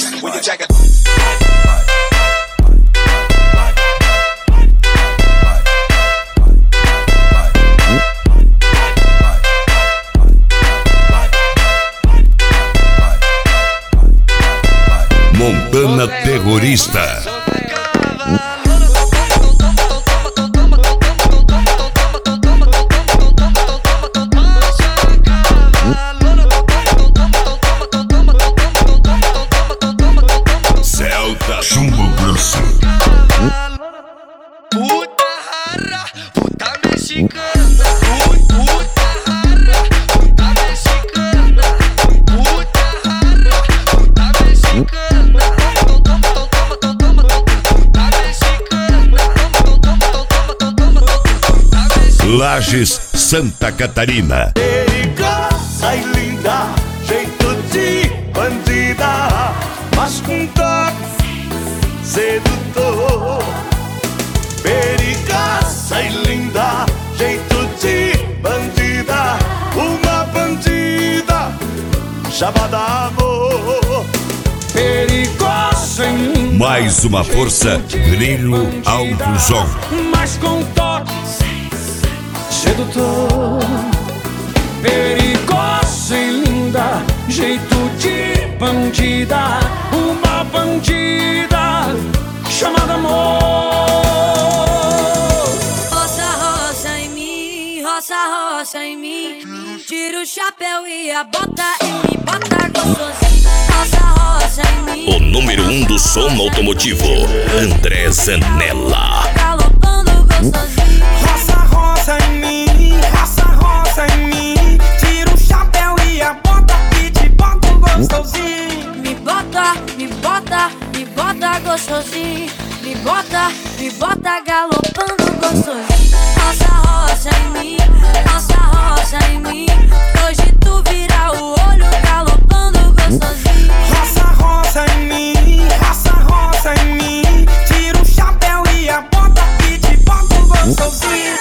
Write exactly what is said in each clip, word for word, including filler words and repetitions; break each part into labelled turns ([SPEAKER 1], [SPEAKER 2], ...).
[SPEAKER 1] with your jacket.
[SPEAKER 2] Montana Terrorista. Celta Chumbo Grosso.
[SPEAKER 3] Puta rara, puta mexicana. Puta rara, puta mexicana. Puta rara, puta mexicana.
[SPEAKER 2] Lages, Santa Catarina.
[SPEAKER 4] Perigosa e linda, jeito de bandida, mas com toque sedutor. Perigosa e linda, jeito de bandida, uma bandida chamada amor. Perigosa e linda,
[SPEAKER 2] Mais uma força, Grilo Alto Som.
[SPEAKER 4] mas com toque sedutor. Perigosa e linda, jeito de bandida, uma bandida chamada amor.
[SPEAKER 5] Roça, roça em mim, roça, roça em mim. Tira o chapéu e a bota e me bota gostosinho. Roça, roça em mim.
[SPEAKER 6] O número um do som automotivo, André Zanella.
[SPEAKER 5] Galopando gostosinho.
[SPEAKER 4] Roça, roça em mim, roça, roça em mim. Tira o chapéu e a bota e te bota gostosinho.
[SPEAKER 5] Me bota, me bota, me bota gostosinho. Me bota, me bota galopando gostosinho. Roça, roça em mim, roça, roça em mim. Hoje tu vira o olho galopando gostosinho.
[SPEAKER 4] Roça, roça em mim, roça, roça em mim. Tira o chapéu e a bota e te bota gostosinho.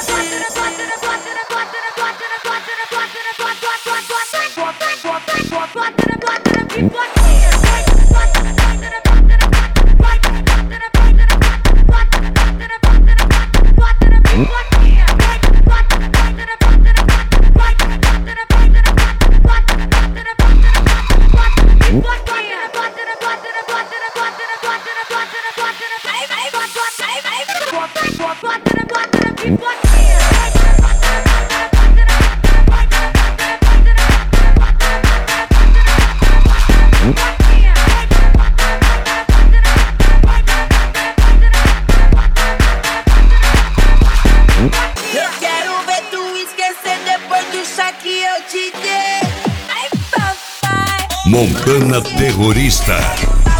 [SPEAKER 5] Eu quero ver tu esquecer depois do chá que eu te dei. Ai, papai.
[SPEAKER 2] Montana Terrorista.